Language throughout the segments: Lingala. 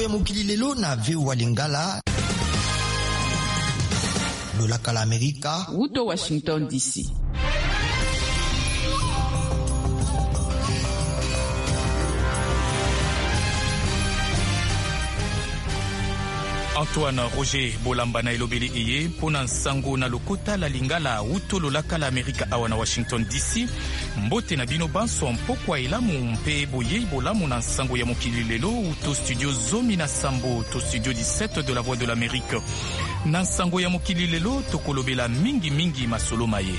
Sango ya mokili lelo na VOA Lingala. Lolaka la Amerika. Wuto Washington DC. Antoine Roger Bolamba na elobeli eye pona nsango na lokota la lingala uto lolaka la Amerika awa na Washington DC. Mbote na bino banso mpokwa elamu mpe boye bolamu na nsango ya mokili lelo uto studio zomi na sambo to studio 17 de la Voix de l'Amérique. Na nsango ya mokili lelo tokolobela mingi masolo maye.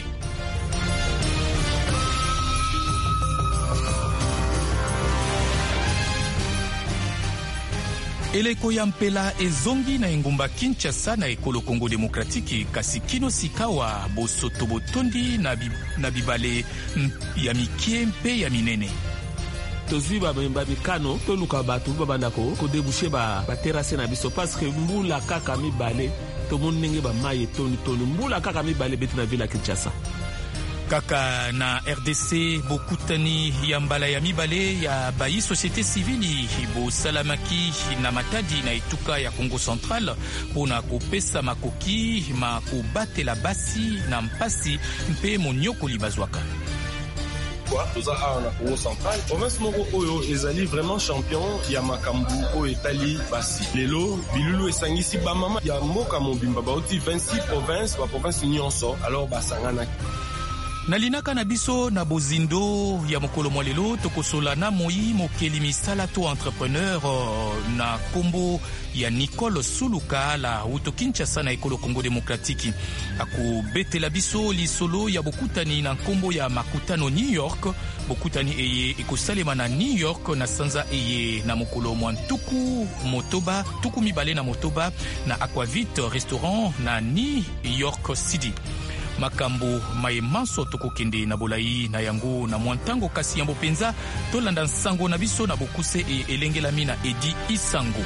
Eleko ya mpela ezongi na engumba Kinshasa na ekolo Kongo Demokratiki kasi kino sikawa bosoto botondi na bibale ya mikie mpe ya minene. Tozwi ba bikano toluka batu babandako ko déboucher ba terrasse na biso parce que mbula kaka mibale to monenge ba maye toni mbula kaka mibale beti na ville ya Kinshasa. Kaka na RDC bokutani ya mbala ya mibale ya bayi société civile bo salamaki na matadi na etuka ya Congo Central pona kopesa makoki makobatela basi na mpasi mpe monyoko libazwaka. Toza awa na Congo Central province moko oyo ezali vraiment champion ya makambu oyo etali basi lelo bilulu esangisi bamama ya mboka mobimba bauti 26 province ba province nyonso alors basangana. Nalinaka na biso na bozindo ya mokolo mwalelo tokosola na moi mokeli misala to entrepreneur na kombo ya Nicole Suluka la uto Kinshasa na ekolo Kongo Demokratiki akubetela biso lisolo ya bokutani na kombo ya makutano New York. Bokutani eye ekosalema na New York na sanza eye na mokolo mwantuku motoba tuku mibale na motoba na Aquavit restaurant na New York City. Makambo maemanso tokokende na bolai na yango na mwantango kasi yambo penza tolanda nsango na biso na bokuse elengelami na Edi Isango.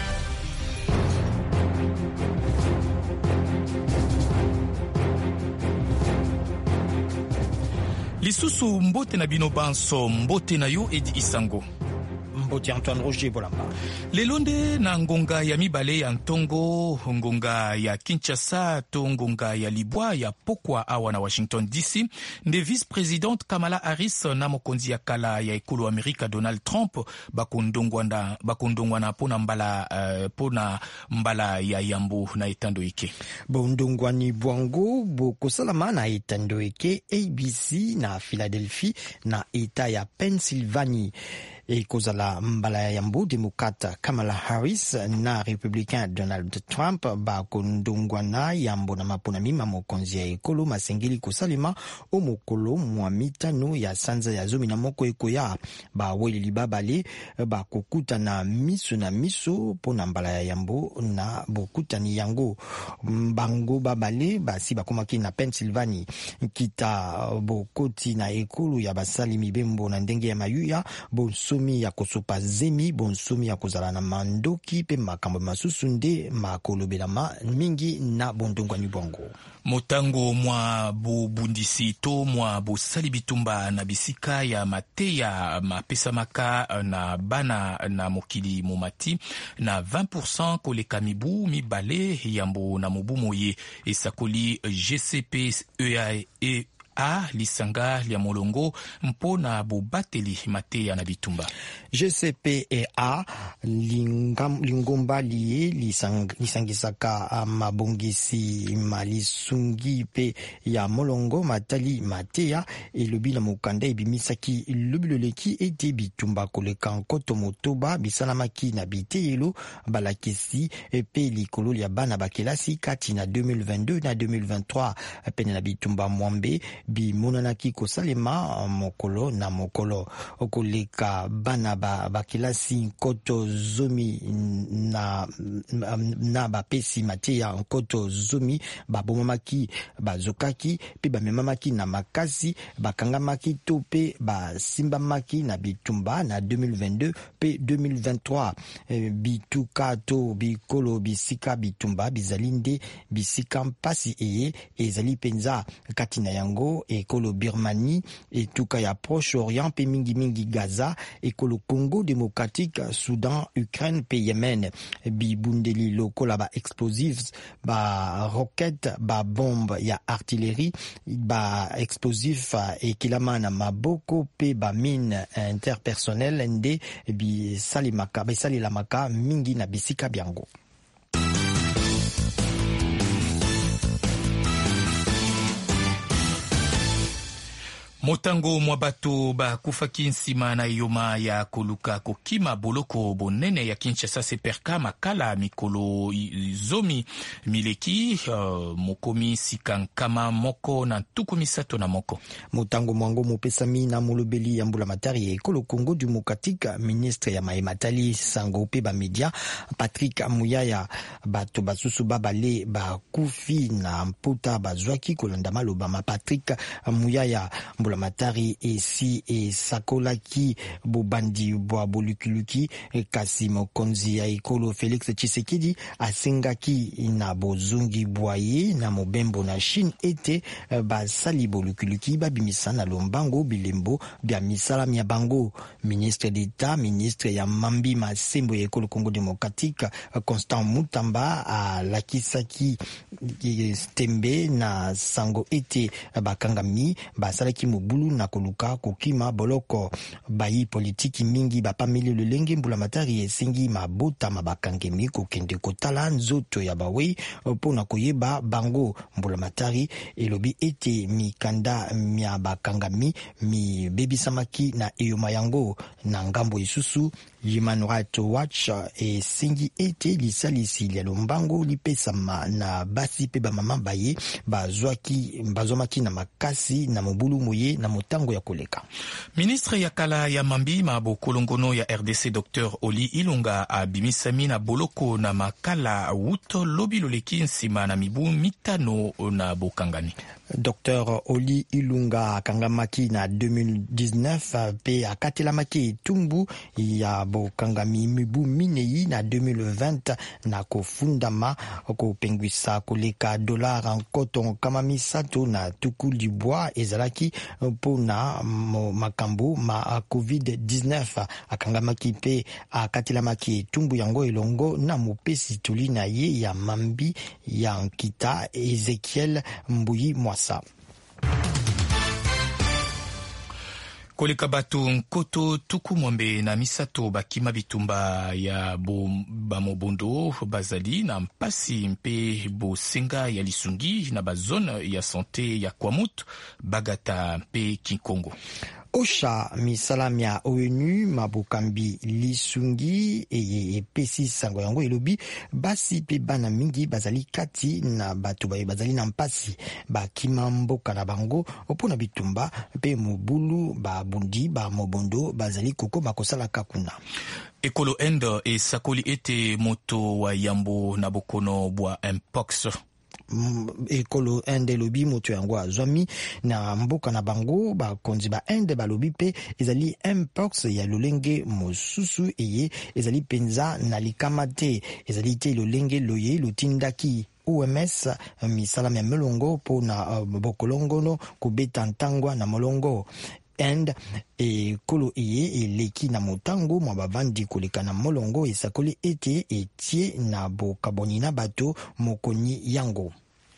Lisusu mbote na bino banso mbote na yo Edi Isango. Mbote Antoine Roger Bolamba. Lelonde na ngonga ya mibale ya ntongo, ngonga ya Kinshasa to ngonga ya Libwa ya pokwa awa na Washington DC, nde vice-présidente Kamala Harris na mokonzi ya kala ya ekolo Amerika Donald Trump bakondongwana pona mbala ya yambo na etando ike. Bondongwani bwango bokosalama na etando ike ABC na Philadelphia na eta ya Pennsylvania. Ekozala mbala ya yambo demokrata Kamala Harris na républicain Donald Trump bakondongwana yambo na mapona mima mokonzi ya ekolo masengeli kosalema o mokolo mwa mitano ya sanza ya zomi na moko ekoya baweli babale bakokuta na miso na miso pona mbala ya yambo na bokutani yango bango babale basi bakomaki na Pennsylvania kita bokoti na ekolo ya basali mibembo na ndenge ya mayuya bonsomi ya kosopa zemi bonsomi ya kozala na mandoki pe makambo masusu nde makolobelama mingi na bondongwani bwango. Motango mwa bobundisi to mwa bosali bitumba na bisika ya mateya mapesa maka na bana na mokili momati na 20% koleka mibu mibale yambo na mobu moye esakoli GCPEA lisanga lya molongo mpona bobateli mateya na bitumba. GCPEA lingomba liye lisangisaka mabongisi malisungi pe ya molongo matali mateya elobi na mokanda ebimisaki lubiloleki ete bitumba koleka nkoto motoba bisalamaki na biteyelo balakisi pe likolo ya bana bakelasi kati na 2022 na 2023 pene na bitumba mwambe bimonanaki kosalema mokolo na mokolo okoleka bana bakilasi nkoto zomi na bapesi mateya nkoto zomi babomamaki bazokaki pe bamemamaki na makasi bakangamaki to pe basimbamaki na bitumba na 2022 pe 2023 bituka to bikolo bisika bitumba bizali nde bisika mpasi eye ezali penza kati na yango Congo ekolo Birmanie etuka ya Proche-Orient pe mingi Gaza ekolo Congo démocratique, Soudan, Ukraine pe Yemen. Bibundeli lokola ba explosives, ba roquette, ba bombe ya artillerie, ba explosif ekilama na maboko pe ba mine interpersonnel nde bisalimaka mingi na bisika biango. Motango mwa bato bakufaki nsima na yoma ya koluka kokima boloko bonene ya Kinshasa se perka makala mikolo zomi mileki mokomi sikankama moko na tuku misato na moko. Motango mwango mopesami na molobeli ya mbula matari ekolo Congo démocratique, ministre ya Maïmatali sango pe ba media Patrick Muyaya bato basusu babale bakufi na mputa bazwaki kolanda maloba ma Patrick Muyaya mbula matari esi esakolaki bobandi bwa bolukuluki kasi mokonzi ya ekolo Félix Tshisekedi asengaki na bozungi bwaye na mobembo na Chine ete basali bolukuluki babimisa na lombango bilembo bya misala mya bango. Ministre d'État, ministre ya mambi masembo ya ekolo Congo démocratique Constant Mutamba alakisaki tembe na sango ete bakangami basalaki bulu na koluka kokima boloko bayi politiki mingi bapameli lolenge mbula matari esengi mabota mabakangemi kokende kotala nzoto ya bawe pona koyeba bango. Mbula matari elobi ete mikanda mya bakangami mi bebisamaki na eyoma yango na ngambo isusu. Human Rights Watch esengi ete lisalisi lya lombango lipesama na basi pe bamama baye bazwamaki na makasi na mobulu moye na motango ya koleka. Ministre ya kala ya mambi mabokolongono ya RDC Dr Oli Ilunga abimisami na boloko na makala wuto lobi loleki nsima na mibu mitano na bokangani. Dr Oli Ilunga akangamaki na 2019 pe akatelamaki tumbu ya bokangami mibu minei na 2020 na kofundama kopengwisa koleka dollar nkoto kama misato na tuku libwa ezalaki pona makambo ma COVID-19. Akangamaki pe akatelamaki tumbu yango elongo na mopesi tuli na ye ya mambi ya nkita Ezekiel Mbuyi Mwasa. Koleka bato nkoto tuku mwambe na misato bakima bitumba ya bamobondo bazali na mpasi mpe bosenga ya lisungi na bazone ya sante ya Kwamut, Bagata mpe Kinkongo. Osha misalam ya ONU mabokambi lisungi epesi sango yango elobi basi pe bana mingi bazali kati na bato bazali na mpasi bakima mboka na bango opona bitumba pe mobulu babundi ba mobondo bazali koko bakosala kakuna. Ekolo Ende esakoli ete moto wa yambo na bokono bwa mpox. Ekolo Ende lobi moto yango azwami na mboka na bango bakonzi ba Ende balobi pe ezali mpox ya lolenge mosusu eye ezali penza na likama te ezali te lolenge loye lutindaki OMS misala ya melongo po na bokolongono kubeta ntangwa na molongo. And ekolo eye eleki na motango mwa bavandi koleka na molongo esakoli ete etie na bokaboni na bato mokoni yango.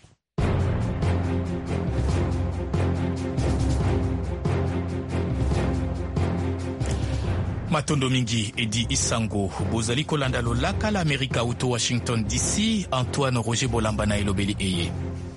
Matondo mingi edi isango bozali kolanda lolaka la Amerika uto Washington DC. Antoine Roger Bolamba na elobeli eye.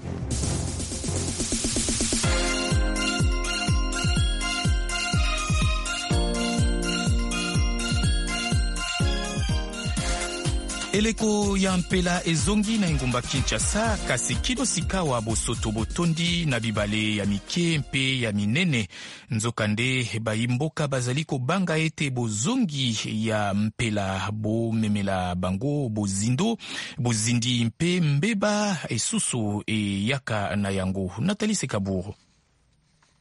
Eleko ya mpela ezongi na ingumba Kinshasa kasi kido sikawa bosoto botondi na bibale ya mike mpe ya minene nzokande bayimboka bazali kobanga ete bozongi ya mpela bo memela bango bozindi mpe mbeba esusu e yaka na yango. Nathalie Sekaburu.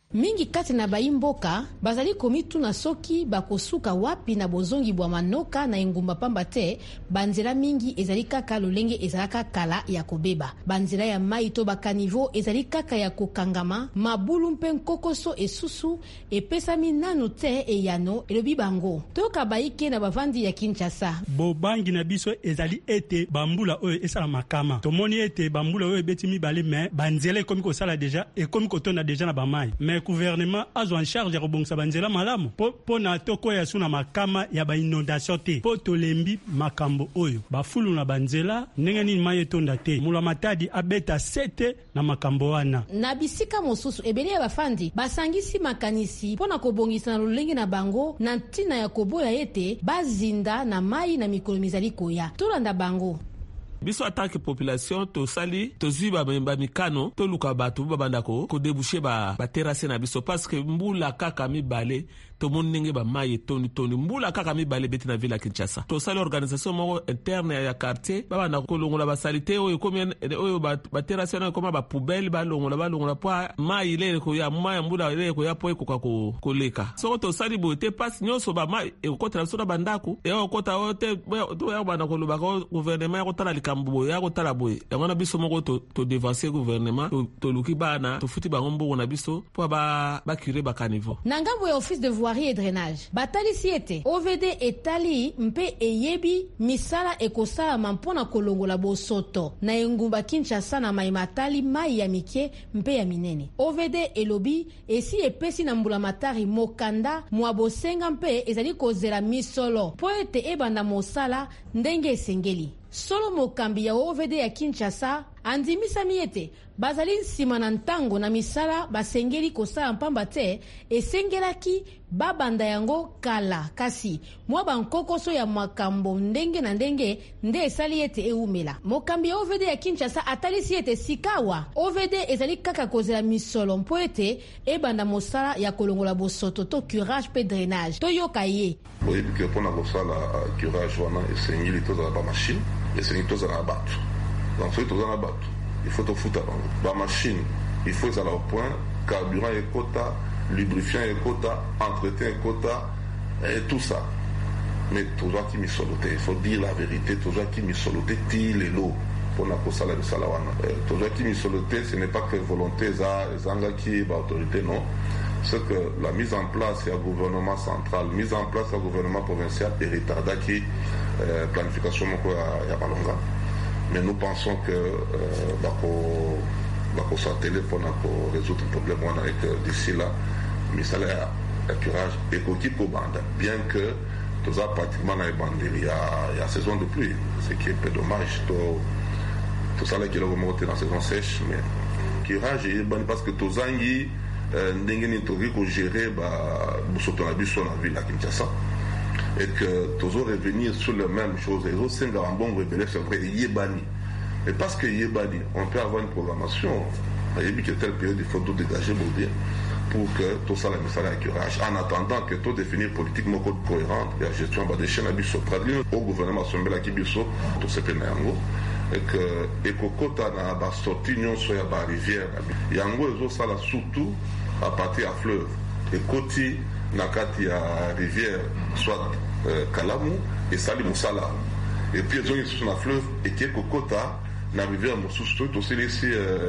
mingi kati na baimboka bazali komitu na soki bakosuka wapi na bozongi bwa manoka na engumba pamba te banzela mingi ezali kaka lolenge ezalaka kala ya kobeba banzela ya mai to bakanivo ezali kaka ya kokangama mabulu mpe nkokoso esusu epesami nanu te eyano elobi bango toka baike na bavandi ya Kinshasa bobangi na biso ezali ete bambula oyo esala makama tomoni ete bambula oyo ebeti mibale me banzela ekomi kosala deja ekomi kotonda deja na bamai mais gouvernement azwa en charge ya kobongisa banzela malamu po na toko ya suna makama ya ba inondation te po tolembi makambo oyo bafulu na banzela ndenge nini mai etonda te mula matadi abeta sete na makambo wana na bisika mosusu ebele ya bafandi basangisi makanisi pona kobongisa na lolenge na bango na ntina ya koboya ete bazinda na mai na mikolo mizali koya tolanda bango biso atake population tosali tozwi ba mikano toluka bato babandako kodebushe ba terrasse na biso parce que mbula kaka mibale tomoni ndenge bamai etoni mbula kaka mibale beti na ville ya Kinshasa tosali organisation moko interne ya quartier babanda kolongola basalite oyo komi oyo ba terrasse na koma ba poubelle balongola po mai ile ko ya mai mbula ile ko ya po ekoka koleka soko tosali bote passe nyonso ba mai ekotela biso na bandako ekota ote to ya banda koloba ko gouvernement ekotala likambo ya kotala boye yango na biso moko to devancer gouvernement to luki bana to futi bango mbongo na biso po ba cure ba caniveau na ngambo ya office de voirie et drainage batalisi ete OVD etali mpe eyebi misala ekosala mpona kolongola bosoto na engumba Kinshasa na maimatali mai ya mike mpe ya minene OVD elobi esi epesi na mbula matari mokanda mwa bosenga mpe ezali kozela misolo po ete ebanda mosala ndenge esengeli solo mokambi ya OVD ya Kinshasa andimisami ete bazali nsima na ntango na misala basengeli kosala mpamba te esengelaki babanda yango kala kasi mwa bankokoso ya makambo ndenge na ndenge nde esali ete eumela mokambi ya OVD ya Kinshasa atalisi ete sikawa OVD ezali kaka kozela misolo mpo ete ebanda mosala ya kolongola bosoto to curage pe drainage toyoka ye oyebi ke mpona kosala curage wana esengeli tozala bamashine esengeli tozala na bato donc soki tozala na bato il faut tofuta bango bamashine il faut ezala au point carburant ekota lubrifiant ekota entretien ekota et tout ça mais tozwaki misolo te il faut dire la vérité tozwaki misolo te ti lelo mpona kosala misala wana tozwaki misolo te ce n'est pas que volonté ezangaki baautorité non c'est que la mise en place ya gouvernement central mise en place ya gouvernement provincial eretardaki planification moko ya balonga mais nous pensons que bako s'atteler pour résoudre le problème avec d'ici là misala ya curage ekoki kobanda bien que toza pratiquement na ebandeli ya saison de pluie ce qui est un peu dommage tosalaki eloko moko te na saison sèche mais curage eyebani parce que tozangi ndenge nini tokoki kogérer bosoto na biso na ville ya Kinshasa et que toujours revenir sur les mêmes choses et aussi un bon rebelle c'est vrai yebani mais parce que yebani on peut avoir une programmation il y a que telle période il faut tout dégager pour que tout ça la misala à curage en attendant que tout définir politiquement cohérente et la gestion des chaînes à biso au gouvernement sombela qui biso tout ce que nango et que ekokota na ba sortie nyonso ya ba rivière yango ezo sala surtout à partir à fleuve et koti na kati ya rivière soit Kalamu et Sali Moussala et puis ils ont sur la fleuve et qui est kokota na rivière Moussoustou aussi ici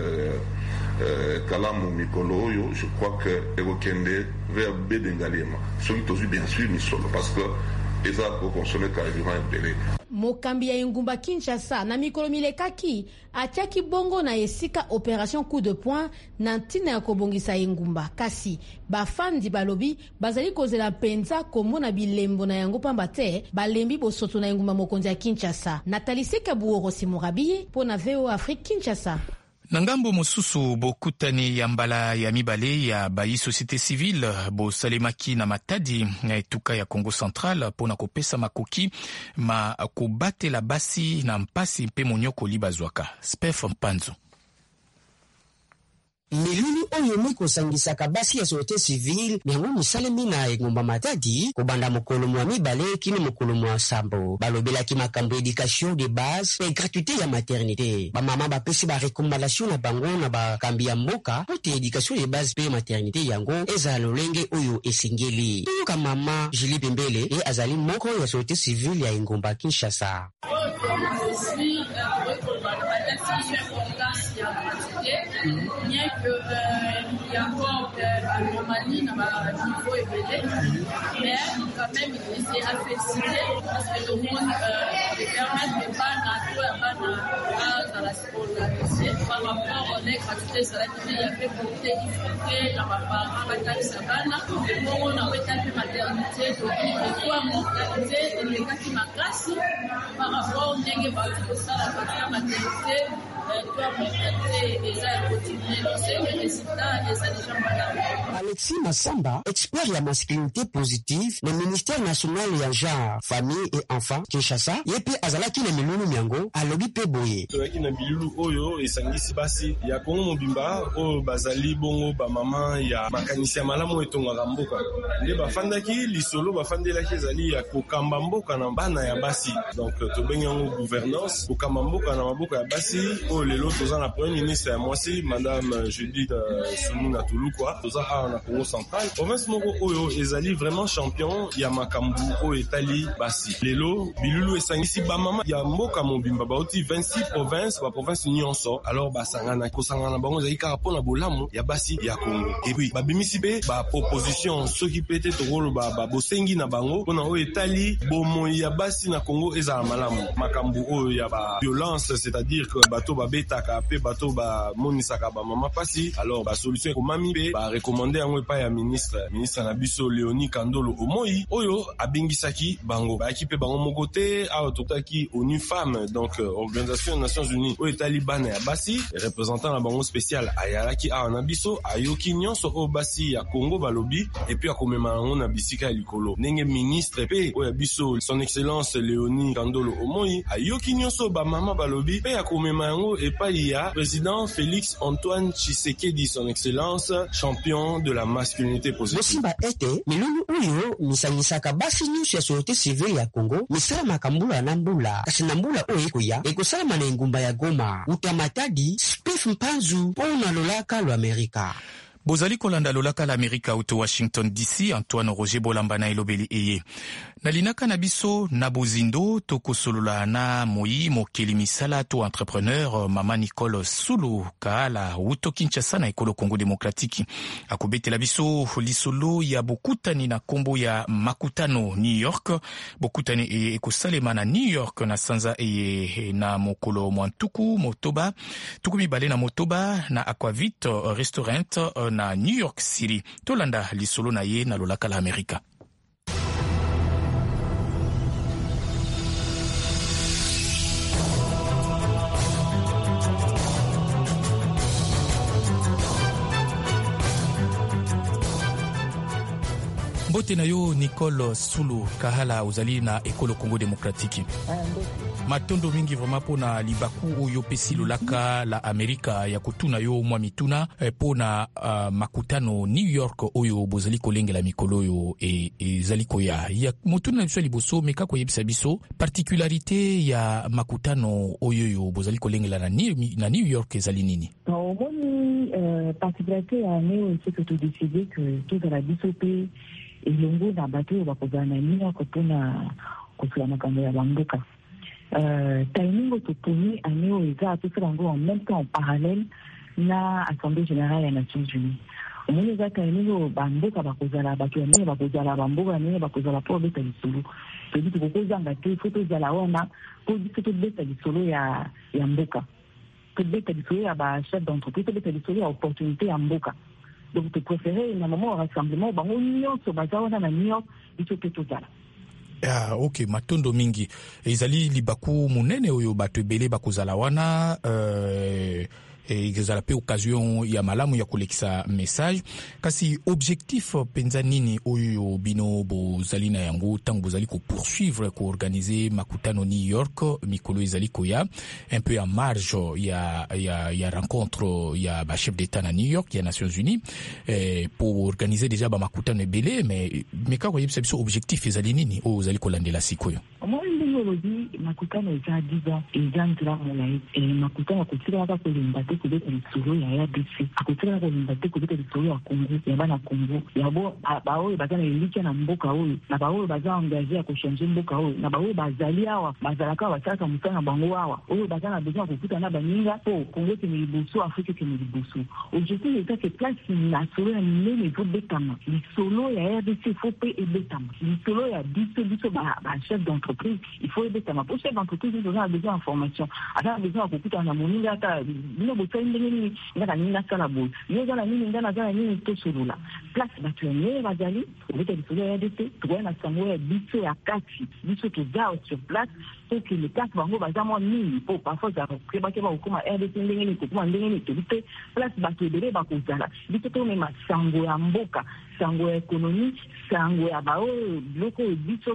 Kalamu Mikolo je crois que Erokende vers Bédengaliema celui qui bien sûr Misolo parce que ils ont consommé carrément un délai mokambi ya engumba Kinshasa na mikolo milekaki atiaki bongo na esika opération coup de poing na ntina ya kobongisa engumba kasi bafandi balobi bazali kozela penza komona bilembo na yango pamba te balembi bosoto na engumba mokonzi ya Kinshasa Nathalie Sekabuoro Simurabi po na VO Afrique Kinshasa. Na ngambo mosusu bokutani ya mbala ya mibale ya bayi société civile bosalemaki na matadi na etuka ya Congo Central pona kopesa makoki ma kobatela basi na mpasi mpe monyoko libazwaka Spef Mpanzo. milulu oyo mikosangisaka basi ya société civile yango misalemi na engumba Matadi kobanda mokolo mwa mibale kino mokolo mwa sambo balobelaki makambo éducation de base pe gratuité ya maternité bamama bapesi barecommandation na bango na bakambi ya mboka pote éducation de base pe maternité yango eza lolenge oyo esengeli toyoka mama Julie Pembele e azali moko ya société civile ya engumba Kinshasa. Bien qu'il y a encore anomalie dans le niveau élevé, mais quand même c'est à féliciter parce que le monde permet de pas dans la scolarité par rapport aux gratuités salariés. Il y avait beaucoup de difficultés dans ma parent, Batali Savana, et pour on a fait maternité, donc il faut mortalité et les cas qui m'agacent par rapport au négatif de ça, la maternité. Alexis Massamba, expert ya masculinité positive na ministère national ya genre, famille et enfants Kinshasa, yepe azalaki na milulu miango alobi pe boye. Toyaki na bilulu oyo esangisi basi ya Kongo mobimba oyo bazali bongo ba mama ya makanisi ya malamu etongaka mboka. Nde bafandaki lisolo bafandelaki ezali ya kokamba mboka na bana ya basi. Donc tobengi yango gouvernance kokamba mboka na maboko ya basi. Lelo toza na premier ministre ya mwasi madame Judith Suminwa Tulukwa toza awa na Congo central province moko oyo ezali vraiment champion ya makambu oyo etali basi lelo bilulu esangisi bamama ya mboka mobimba bauti 26 province ba province nyonso alors basangana kosangana bango ezali kaka mpona bolamu ya basi ya Congo et puis babimisi pe ba proposition soki pete tokoloba babosengi na bango mpona oyo etali bomoi ya basi na Congo ezala malamu makambu oyo ya ba violence c'est-à-dire que bato betaka pe bato ba monisaka ba mama pasi alors ba solution ko mami pe ba recommander yango epa ya ministre na biso Léonie Kandolo Omoi oyo abingisaki bango ba équipe bango mokote a totaki ONU Femmes donc organisation des Nations Unies o etali bana ya basi représentant na bango spécial ayalaki a na biso ayoki nyonso o basi ya Congo balobi et puis akomema yango na bisika ya likolo ndenge ministre pe o ya biso son excellence Léonie Kandolo Omoi ayoki nyonso ba mama balobi pe akomema yango et pas il y a président Félix Antoine Tshisekedi son excellence champion de la masculinité positive. Mosimba ete milulu uyo misangisaka basi nyusu ya société civile ya Congo misala makambula na mbula kasi na mbula oyo ekoya ekosala na engumba ya Goma Utamatadi Spef Mpanzu pona lolaka lo Amerika. Bozali kolanda lolaka la Amerika uto Washington DC Antoine Roger Bolamba na elobeli eye. Nalinaka na biso na bozindo tokosolola na moi mokeli misala to entrepreneur mama Nicole Sulu Kaala uto Kinshasa na ekolo Congo Démocratique. Akobetela biso lisolo ya bokutani na kombo ya makutano New York. Bokutani ekosalema na New York na sanza eye na mokolo mwantuku motoba. Tukumi bale na motoba na Aquavit Restaurant na New York City. Tolanda lisolo na ye na lolaka la Amerika. Mbote na yo Nicole Sulu Kahala uzali na ekolo Congo Démocratique. Matondo mingi vraiment pona libaku oyo pesi lolaka la Amerika ya kutuna yo mwa mituna pona makutano New York oyo bozali kolengela mikolo yo ezali koya ya motuna biso liboso meka ko yebisa biso particularité ya makutano oyo yo bozali kolengela na New York ezali nini? Particularité ya New c'est que tu décides que tout la bisope elongo na bato bakozala na New York mpona kosala makambo ya bamboka. Timing autonomie année où ils ont tout ça en même temps en parallèle na Assemblée générale des Nations Unies. Au moment où ils ont timing au bamboka bakozala bakiane bakozala bamboka ne bakozala pour beta lisolo. C'est-à-dire que beaucoup d'engager photos de la ona pour photos beta lisolo ya mboka. Pour beta lisolo ya ba chef d'entreprise beta lisolo ya opportunité ya mboka. Donc tu préférais un moment au rassemblement bango nyonso bazaona na New York biso pe tozala. Ah, ok, matondo mingi. Ezali libaku munene oyo bato ebele bakozala wana ezala pe occasion ya malamu ya kolekisa message. Kasi objectif penza nini oyo bino bozali na yango tango bozali ko poursuivre ko organiser makutano New York mikolo ezali koya un peu en marge ya rencontre ya ba chef d'état na New York ya Nations Unies pour organiser déjà ba makutano ebele mais kako yebisa biso objectif ezali nini oyo ozali kolandela sikoyo. Aujourd'hui, makutano eza 10 ans eza nzela molai makutano akotikaka kolemba te kobeta lisolo ya RDC akotikaka kolemba te kobeta lisolo ya Congo ya bana Congo yabo baoyo baza na elikia na mboka oyo na baoyo baza engagé ya kochange mboka oyo na baoyo bazali awa bazalaka basalaka mosala bango awa oyo baza na besoin kokuta na baninga po Congo kene liboso Afrique kene liboso. Objectif eza ke place na solo ya minene ezobetama lisolo ya RDC fo pe ebetama lisolo ya biso ba chef d'entreprise. Il faut aider ta pour chef d'entreprise, ils ont besoin d'informations. Alors, besoin de beaucoup de monnaie, nous avons besoin de la salabo. Nous avons la tout sur là. Place, tu es né, Razali, vous êtes le RDC, tu vois, la Samoa, biso à Kati, biso tout ça sur place, pour que les quatre vont avoir mis, pour parfois, ça va préparer comme RDC, place, tu es de là, biso tout même sango ya mboka, sango ya économie, sango ya bao, bloco, biso,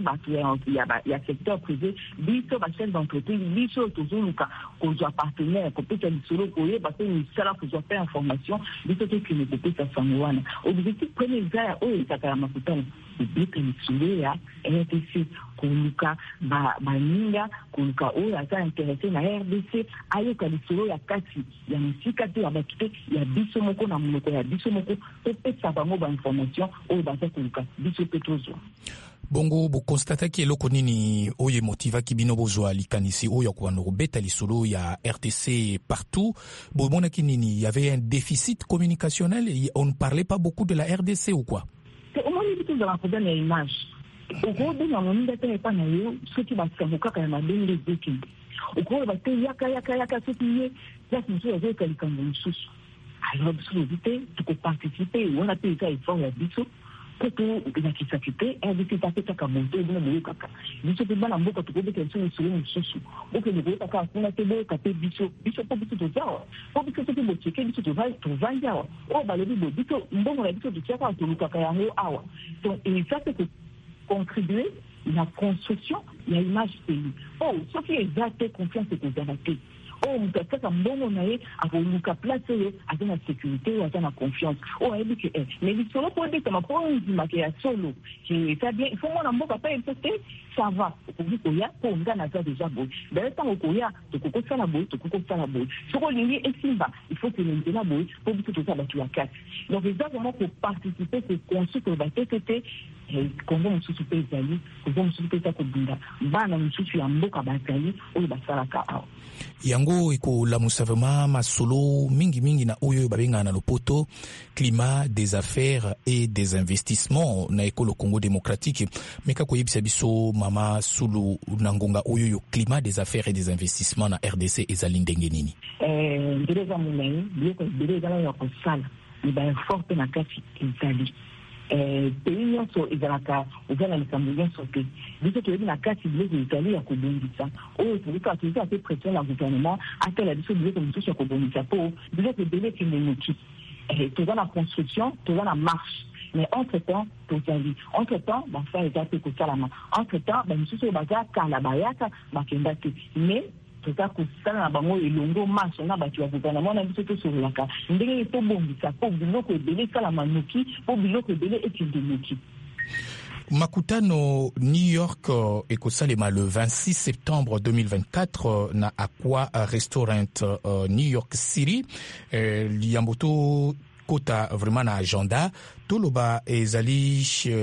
ya secteur privé, biso ba chef d'entreprise, biso tozoluka ko joa partenaire ko peta lisolo ko ye parce que nous sala ko joa faire information, biso te kine ko peta sanwana. Objectif premier za o etakala makutano bibika lisolo ya RDC koluka baninga koluka oyo aza intéressé na RDC ayoka lisolo ya kati ya musika te ya bakite ya biso moko na monoko ya biso moko pe pesa bango ba information oyo baza koluka biso pe tozwa. Bongo bo constata ki eloko nini oye motiva ki bino bozwa likanisi oyo kwa no beta lisolo ya RTC partout bo mona ki nini il y avait un déficit communicationnel et on ne parlait pas beaucoup de la RDC ou quoi? C'est au moins une dans la problème image. Au gros de la monde était pas na yo ce qui va se faire ka na bende zeki. Au gros ba te yaka ce qui est là monsieur avait quelqu'un de sous. Alors vous évitez de participer on a payé ça effort ya biso. Koto na kisakite RDC tapeta kamonto na boyo kaka biso pe bana mboka tukobe kenso solo mususu oke ne boyo kaka kuna te boyo kate biso po biso to zawa po biso te bo cheke biso to vanja o balobi bo biso mbongo na biso to chaka to lukaka yango awa donc et ça c'est contribuer la construction ya image pays ce qui est exact confiance que vous avez mutaka mbongo na ye akoluka place ye azana sécurité azana confiance ayebi ke mais lisolo po de kama po nzima ke ya solo que ça bien il faut mona mboka pa epete ça va okoki koya po ngana za déjà boy d'ailleurs tant koya tokokosala boy tokokosala boy soko lingi esimba il faut que nzela boy po biso to sala tu ya kati donc exactement pour participer c'est conçu que ba tete Congo mususu pe ezali Congo mususu pe takobinda bana mususu ya mboka bazali oyo basalaka awa yango ekolamusa vraiment masolo mingi na oyo babenga na lopoto climat des affaires et des investissements na ekolo Congo démocratique meka koyebisa biso mama Sulu nangonga oyo yo climat des affaires et des investissements na RDC ezali ndenge nini ndireza mulai bieko ndireza la kosala ni ba forte na kati ezali pays nyonso ezalaka ozala likambo nyonso te biso toyebi na kati biloko ezali ya kobongisa oyo tolika toza ape pression na gouvernement atala biso biloko mosusu ya kobongisa po biloko ebele ekende noki toza na construction toza na marche mais entre-temps tozali entre-temps bafa eza pe kosalama entre-temps bamisusu oyo baza kala bayaka bakenda te mais toza kosala na bango elongo marche na bato ya gouvernement na biso tosololaka ndenge tobongisa po biloko ebele esalama noki po biloko ebele ekende noki. Makutano New York ekosalema le 26 septembre 2024 na Aqua Restaurant New York City liamboto kota vraiment na agenda toloba ezali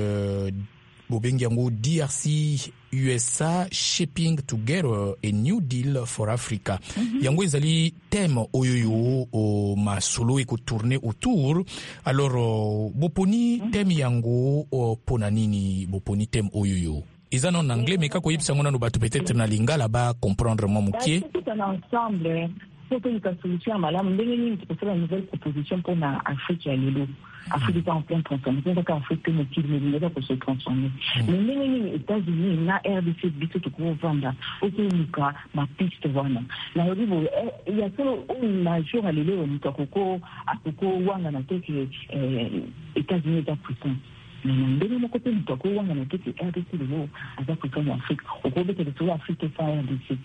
bobengi yango DRC USA Shipping Together a New Deal for Africa. Yango ezali thème oyoyo o masolo eko tourner autour. Alors boponi thème yango pona nini boponi thème oyoyo. Ezana en anglais mais kako yebisa ngona no batu peut-être na lingala ba comprendre mo mukie. Tout un ensemble pour que nous solution malamu ndenge nini tukosala nouvelle proposition pour na Afrique ya lelo. Afrique est en pleine transformation, donc Afrique est motivée pour se transformer. Mais les États-Unis, la RDC, biso tout court vanda, autonika, ma piste wana. Na yobibo, il y a solo un major à l'élé au Mutokoko, à Koko wanga na teke États-Unis est puissant. Mais ndenge moko pe Mutoko wanga na teke RDC lelo aza puissant en Afrique. Au cours de tout l'Afrique est sans RDC.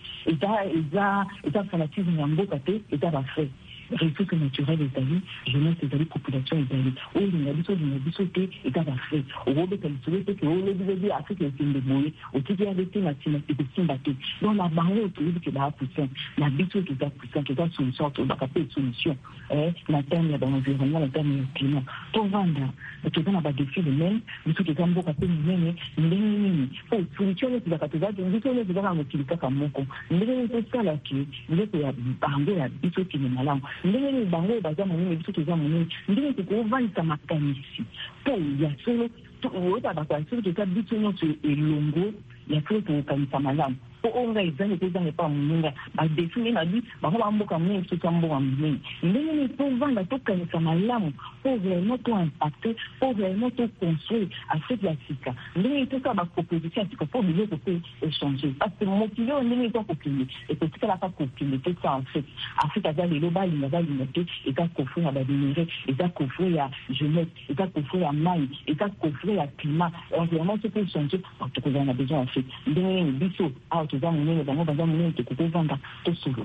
État fanatisme en mboka te, état va faire. Ressources naturelles Italie, jeunesse Italie, population Italie. Oh, il y a des sautés, et ça va faire. Au gros de qualité, que au lieu de Afrique est une déboulée, au titre de l'État national, et de Simbaté. Donc, la barrière autour de la puissance, la biture qui est puissante, qui est une solution, qui est une solution. La terme dans l'environnement, la terme du climat. Tout vendre, qui est un défi de même, mais tout est un beau café, mais pour solution, c'est la catégorie, mais tout est un utilité comme mon con. Mais c'est ça là qui, vous êtes barré la biture qui est malade. Ndenge bango baza monene biso toza monene ndenge tokovandisa makanisi mpo ya solo oyeba bato ya solo toza biso nyonso elongo ya solo tokokanisa malamu po onga ezange tozange pa moninga badefi nde na bi bango bamboka monene biso toza mboka monene ndenge nini tovanda tokanisa malamu po vraiment toimpacte po vraiment toconstruire afrique ya sika ndenge tosala baproposition ya sika po biloko mpe échanger parce que mokili oyo ndenge tokokende ekotikalaka kokende te sa afrique aza lelo balinga te eza kofre ya badénéré eza kofre ya jeunesse eza kofre ya mai eza kofre ya climat environnement soki échanger tokozala na besoin afrique ndenge nini biso awa toza monene bango baza monene tokokovanda tosolo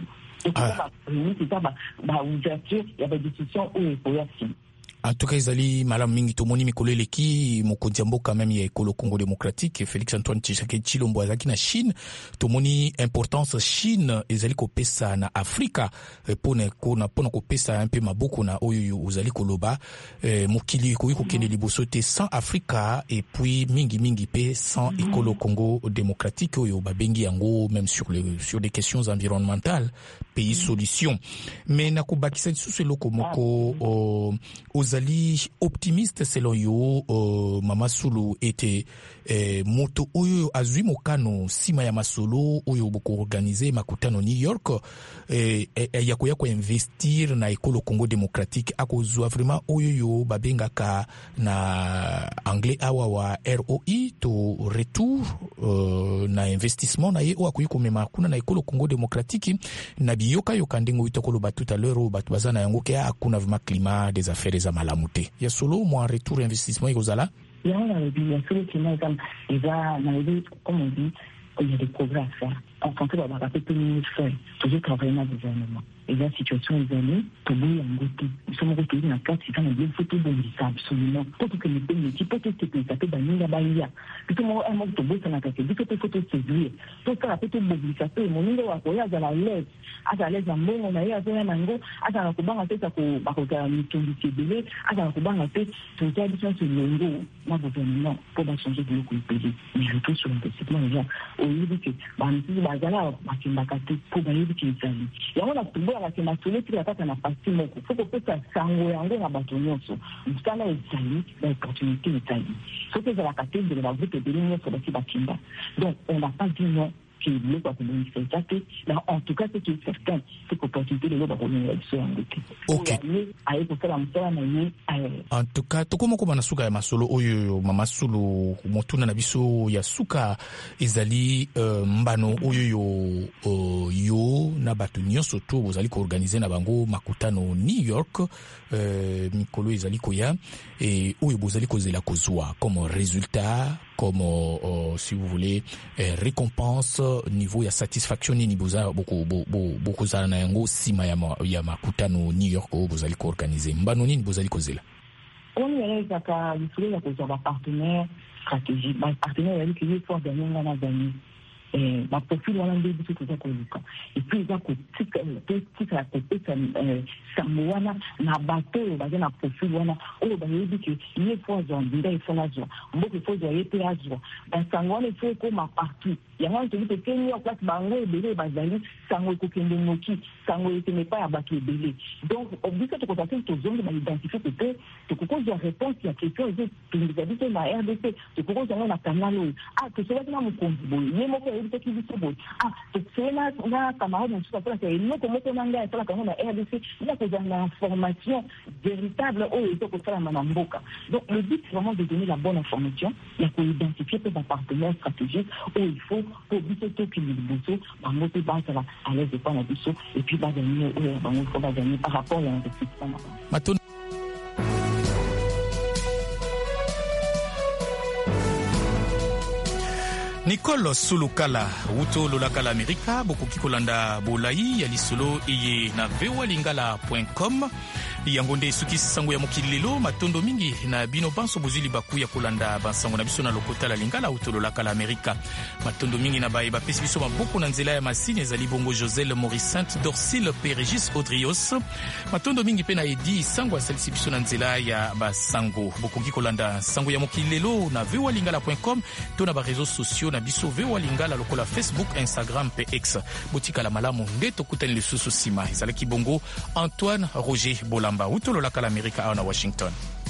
eza baouverture ya badiscussion oyo ekoya nsima. En tout cas, ezali malamu mingi tomoni mikolo eleki mokonzi ya mboka même ya ekolo Congo démocratique Félix Antoine Tshisekedi Tshilombo azaki na Chine tomoni importance Chine ezali kopesa na Afrika pona kopesa un peu maboko na oyo uzali koloba mokili koyi kokende liboso te sans Afrika et puis mingi pe sans ekolo Congo démocratique oyo babengi yango même sur des questions environnementales pays solution mais nakobakisa lisusu eloko moko ozali optimiste selon yo Mama Sulu ete moto oyo azwi mokano sima ya masolo oyo boko organiser makutano New York yakoya ko investir na ekolo Congo démocratique akozwa vraiment oyo yo babengaka na anglais awa wa ROI to retour na investissement na ye o akoyi komema kuna na ekolo Congo démocratique na biyoka yo kandengo itokolo ba tout à l'heure batu bazana yango ke akuna vraiment climat des affaires za malamute ya solo mo retour investissement ikozala ya na solo climat eza na comme on dit il y a des progrès à faire en santé va rappeler tout le monde fait toujours travailler dans le gouvernement et la situation est allée pour nous en goûter nous sommes retrouvés dans 4 6 ans bien photo de ça absolument pour que les pays qui peut être que ça peut banir la baïa plutôt moi un mot de beau ça n'a pas fait du côté photo séduire tout ça peut être mobilisation mon niveau à quoi à la l'aise en bon on a eu à faire mango à la kubanga tête ko bakoka mitondi tibele à la kubanga tête tout ça dit sur le ngo na gouvernement pour changer de l'autre pays mais je trouve sur l'investissement déjà au lieu que bazala bakimbaka te po bayebi ki ezali yango na tuboya bakenda solo ti kaka na parti moko faut kopesa sango yango na bato nyonso mosala ezali na opportunité ezali soki ezalaka te ndele bagroupe ebele nyonso basi bakimba donc on n'a pas dit non qui est pas en tout cas, ce qui est certain, c'est qu'opportunité de l'autre ok. En tout cas, tokoma koma na suka ya masolo oyo Mama Sulu motuna na biso ya suka ezali mbano oyo yo na batu nyonso to bozali ko organiser na bango makutano New York mikolo ezali koya et oyo bozali kozela kozwa comme résultat comme si vous voulez récompense niveau ya satisfaction ni boza beaucoup za na yango sima ya makutano New York bozali ko organiser mbano nini bozali kozela on est là ka lisolo ya kozwa partenaire stratégique partenaire yali ki faut gagner na gagner ma profil wana nde biso toza koluka epuis eza kotika kopesa sango wana na bato oyo baza na profil wana oyo bayebi ke ye fo azwa mbinda efo nazwa mboka efo azwa ye mpe azwa basango wana efo ekoma partout yango wana tobi tokeni yo place bango ebele bazali sango ekokende noki sango ekende epai ya bato ebele donc biso tokoza te tozongi baidentifie peut tokokozwa réponse ya question eze tongisa biso na RDC tokokozwa yango na kanal oyo tosolaki na mokonzi boye ye moko biso ki biso boy c'est na camarade nous ça parce que nous comme on a ngaya sala comme na RDC il y a des informations véritables au et to sala na mboka. Donc le but c'est vraiment de donner la bonne information et pour identifier des partenaires stratégiques où il faut pour biso to ki biso ba moto ba sala à l'aise de pas na biso et puis ba gagner ba gagner par rapport à l'investissement. Nicole Sulukala wuto lolakala Amerika bokoki kolanda bolai ya lisolo eye na vewalingala.com yango nde suki sango ya mokili lelo matondo mingi na bino banso bozili baku ya kolanda bansango na biso na lokota la lingala wuto lolakala Amerika matondo mingi na baye bapesi biso maboko na nzela ya masine ezali bongo Joselle Morissante Dorcile Pérégis Audrios matondo mingi pe na edi sango asalisi biso na nzela ya basango bokoki kolanda sango ya mokili lelo na vewalingala.com to na ba réseaux sociaux na biso vewalingala lokola Facebook, Instagram pe X botika la malamu nde tokutani lisusu sima ezalaki bongo Antoine Roger Bolamba utolo la kala Amerika na Washington.